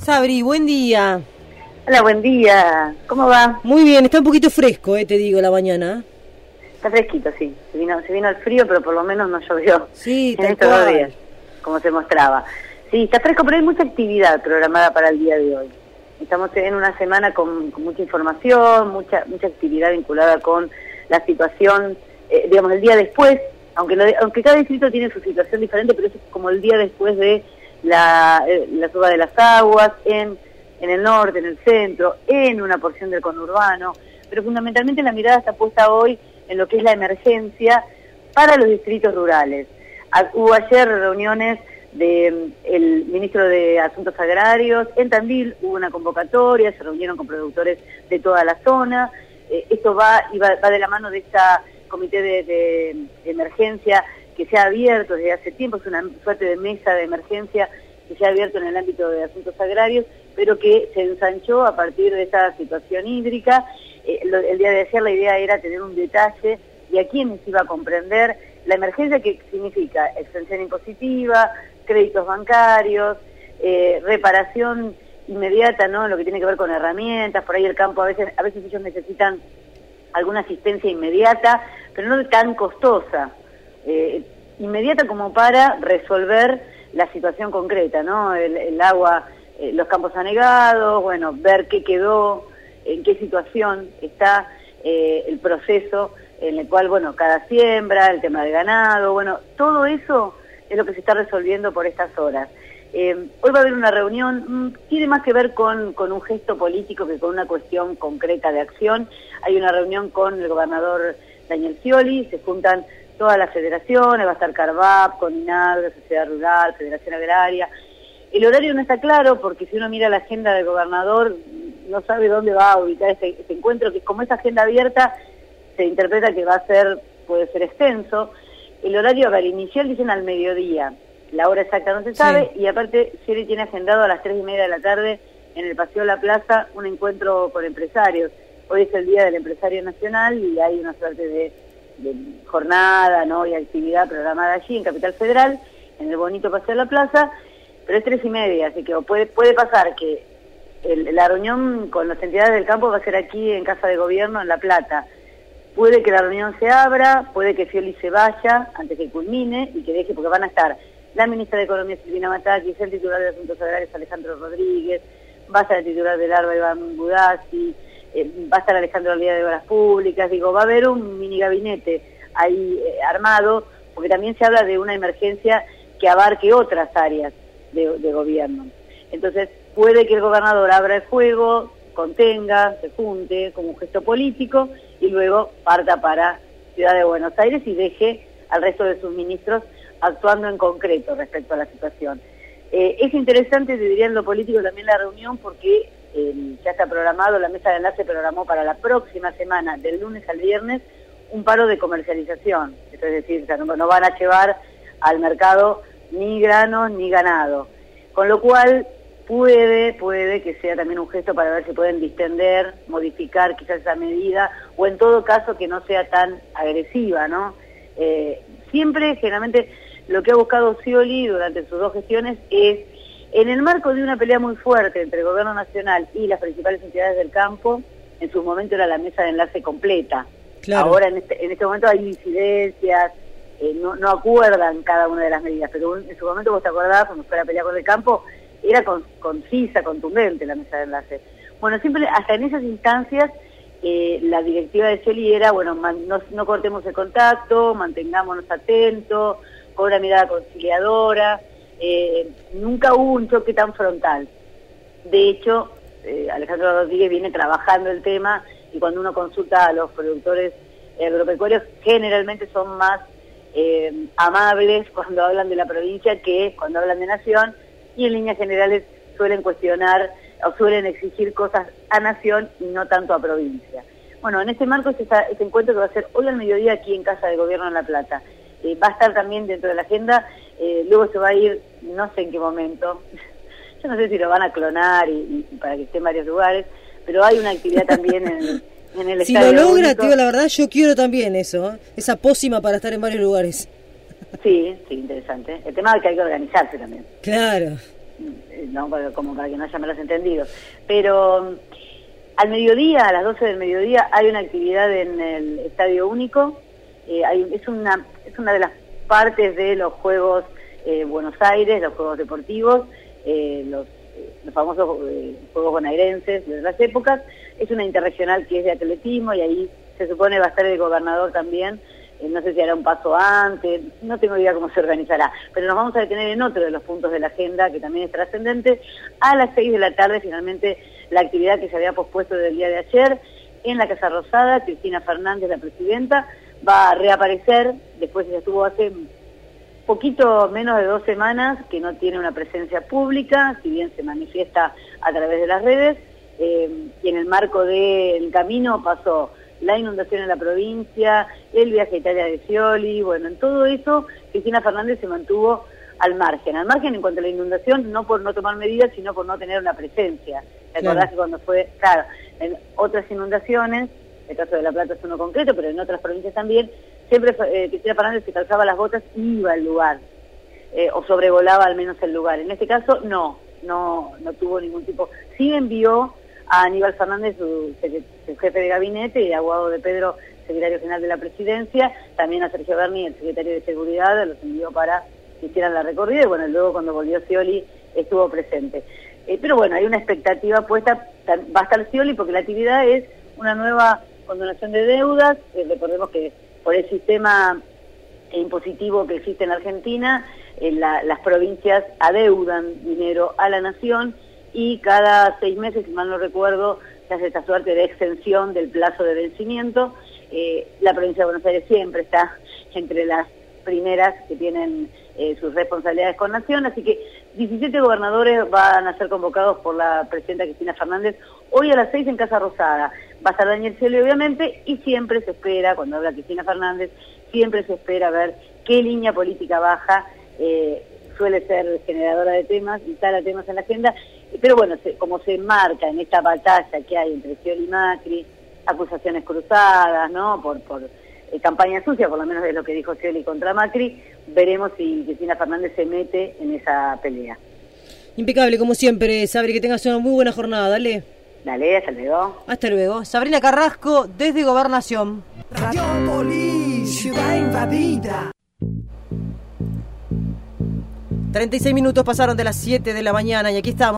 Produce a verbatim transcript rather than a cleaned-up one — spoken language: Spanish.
Sabri, buen día. Hola, buen día. ¿Cómo va? Muy bien, está un poquito fresco, eh, te digo, la mañana. Está fresquito, sí. Se vino, se vino el frío, pero por lo menos no llovió. Sí, en estos dos días, como se mostraba. Sí, está fresco, pero hay mucha actividad programada para el día de hoy. Estamos en una semana con, con mucha información, mucha mucha actividad vinculada con la situación, eh, digamos, el día después, aunque, lo, aunque cada distrito tiene su situación diferente, pero es como el día después de la, eh, la suba de las aguas en, en el norte, en el centro, en una porción del conurbano, pero fundamentalmente la mirada está puesta hoy en lo que es la emergencia para los distritos rurales. A, hubo ayer reuniones del de, ministro de Asuntos Agrarios, en Tandil hubo una convocatoria, se reunieron con productores de toda la zona, eh, esto va, y va, va de la mano de esta comité de, de, de emergencia que se ha abierto desde hace tiempo, es una suerte de mesa de emergencia que se ha abierto en el ámbito de asuntos agrarios, pero que se ensanchó a partir de esta situación hídrica. Eh, lo, el día de ayer la idea era tener un detalle de a quiénes iba a comprender la emergencia, que significa exención impositiva, créditos bancarios, eh, reparación inmediata, ¿no? Lo que tiene que ver con herramientas, por ahí el campo a veces, a veces ellos necesitan alguna asistencia inmediata, pero no tan costosa, eh, inmediata como para resolver la situación concreta, ¿no? El, el agua, eh, los campos anegados, bueno, ver qué quedó, en qué situación está eh, el proceso en el cual, bueno, cada siembra, el tema del ganado, bueno, todo eso es lo que se está resolviendo por estas horas. Eh, hoy va a haber una reunión, tiene más que ver con, con un gesto político que con una cuestión concreta de acción. Hay una reunión con el gobernador Daniel Scioli, se juntan todas las federaciones, va a estar Carvap, CONINAG, Sociedad Rural, Federación Agraria. El horario no está claro porque si uno mira la agenda del gobernador no sabe dónde va a ubicar este, este encuentro, que como es agenda abierta se interpreta que va a ser, puede ser extenso. El horario, a ver, inicial dicen al mediodía, la hora exacta no se sabe, sí. Y aparte Scioli tiene agendado a las tres y media de la tarde en el Paseo de la Plaza un encuentro con empresarios. Hoy es el Día del Empresario Nacional y hay una suerte de, de jornada, ¿no? Y actividad programada allí en Capital Federal, en el bonito Paseo de la Plaza, pero es tres y media, así que puede, puede pasar que el, la reunión con las entidades del campo va a ser aquí en Casa de Gobierno, en La Plata. Puede que la reunión se abra, puede que Scioli se vaya antes que culmine y que deje, porque van a estar la ministra de Economía, Silvina Matakis, el titular de Asuntos Agrarios, Alejandro Rodríguez, va a estar el titular del ARBA, Iván Budassi, eh, va a estar Alejandro Aldía de Obras Públicas, digo, va a haber un mini gabinete ahí eh, armado, porque también se habla de una emergencia que abarque otras áreas de, de gobierno. Entonces, puede que el gobernador abra el fuego, contenga, se junte como un gesto político y luego parta para Ciudad de Buenos Aires y deje al resto de sus ministros actuando en concreto respecto a la situación. Eh, es interesante, te diría en lo político también la reunión porque eh, ya está programado, la mesa de enlace programó para la próxima semana, del lunes al viernes, un paro de comercialización. Esto es decir, o sea, no, no van a llevar al mercado ni granos ni ganado. Con lo cual puede, puede que sea también un gesto para ver si pueden distender, modificar quizás esa medida, o en todo caso que no sea tan agresiva, ¿no? Eh, siempre, generalmente, lo que ha buscado Scioli durante sus dos gestiones es, en el marco de una pelea muy fuerte entre el gobierno nacional y las principales entidades del campo, en su momento era la mesa de enlace completa. Claro. Ahora en este, en este momento hay incidencias, eh, no, no acuerdan cada una de las medidas, pero en su momento, vos te acordás, cuando fue la pelea con el campo, era con, concisa, contundente la mesa de enlace. Bueno, siempre, hasta en esas instancias, eh, la directiva de Scioli era, bueno, man, no, no cortemos el contacto, mantengámonos atentos, con una mirada conciliadora, eh, nunca hubo un choque tan frontal. De hecho, eh, Alejandro Rodríguez viene trabajando el tema y cuando uno consulta a los productores agropecuarios, generalmente son más eh, amables cuando hablan de la provincia que cuando hablan de nación, y en líneas generales suelen cuestionar o suelen exigir cosas a nación y no tanto a provincia. Bueno, en este marco es este encuentro que va a ser hoy al mediodía aquí en Casa de Gobierno en La Plata. Eh, va a estar también dentro de la agenda, eh, luego se va a ir, no sé en qué momento, yo no sé si lo van a clonar y, y para que esté en varios lugares, pero hay una actividad también en, en el si Estadio lo logra, Único. Tío, la verdad yo quiero también eso, ¿eh? Esa pócima para estar en varios lugares. Sí, sí, interesante. El tema es que hay que organizarse también. Claro. no, como para que no haya malos entendidos. Pero al mediodía, a las doce del mediodía, hay una actividad en el Estadio Único. Eh, hay, es, una, es una de las partes de los Juegos eh, Buenos Aires, los Juegos Deportivos, eh, los, los famosos eh, Juegos bonaerenses de las épocas. Es una interregional que es de atletismo y ahí se supone va a estar el gobernador también. Eh, no sé si hará un paso antes, no tengo idea cómo se organizará, pero nos vamos a detener en otro de los puntos de la agenda que también es trascendente. A las seis de la tarde, finalmente, la actividad que se había pospuesto desde el día de ayer en la Casa Rosada. Cristina Fernández, la presidenta, va a reaparecer, después ella estuvo hace poquito menos de dos semanas que no tiene una presencia pública, si bien se manifiesta a través de las redes, eh, y en el marco del camino pasó la inundación en la provincia, el viaje a Italia de Scioli, bueno, en todo eso Cristina Fernández se mantuvo al margen, al margen en cuanto a la inundación, no por no tomar medidas, sino por no tener una presencia. ¿Te acordás claro. que cuando fue, claro, en otras inundaciones, el caso de La Plata es uno concreto, pero en otras provincias también, siempre eh, Cristina Fernández se calzaba las botas y iba al lugar, eh, o sobrevolaba al menos el lugar. En este caso, no, no, no tuvo ningún tipo. Sí envió a Aníbal Fernández, su, su jefe de gabinete, y a Guado de Pedro, secretario general de la Presidencia, también a Sergio Berni, el secretario de Seguridad, los envió para que hicieran la recorrida, y bueno, luego cuando volvió Scioli estuvo presente. Eh, pero bueno, hay una expectativa puesta, va a estar Scioli porque la actividad es una nueva condonación de deudas. Eh, recordemos que por el sistema impositivo que existe en Argentina, eh, la, las provincias adeudan dinero a la nación, y cada seis meses, si mal no recuerdo, se hace esta suerte de extensión del plazo de vencimiento. Eh, la provincia de Buenos Aires siempre está entre las primeras que tienen eh, sus responsabilidades con Nación, así que diecisiete gobernadores van a ser convocados por la presidenta Cristina Fernández hoy a las seis en Casa Rosada. Va a estar Daniel Scioli, obviamente, y siempre se espera, cuando habla Cristina Fernández, siempre se espera ver qué línea política baja. Eh, suele ser generadora de temas, instala temas en la agenda, pero bueno, se, como se enmarca en esta batalla que hay entre Scioli y Macri, acusaciones cruzadas, ¿no?, por, por eh, campaña sucia, por lo menos es lo que dijo Scioli contra Macri, veremos si Cristina Fernández se mete en esa pelea. Impecable, como siempre, Sabri, que tengas una muy buena jornada, dale. Dale, hasta luego. Hasta luego. Sabrina Carrasco, desde Gobernación. Radiopolis, ciudad invadida. treinta y seis minutos pasaron de las siete de la mañana y aquí estamos.